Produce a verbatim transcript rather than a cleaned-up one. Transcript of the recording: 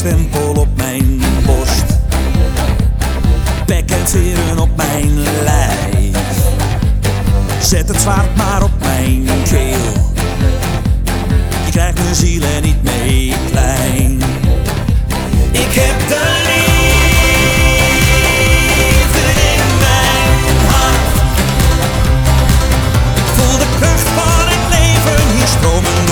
stempel op mijn borst. Pek en veren op mijn lijf. Zet het zwaard maar op mijn keel. Je krijgt mijn ziel en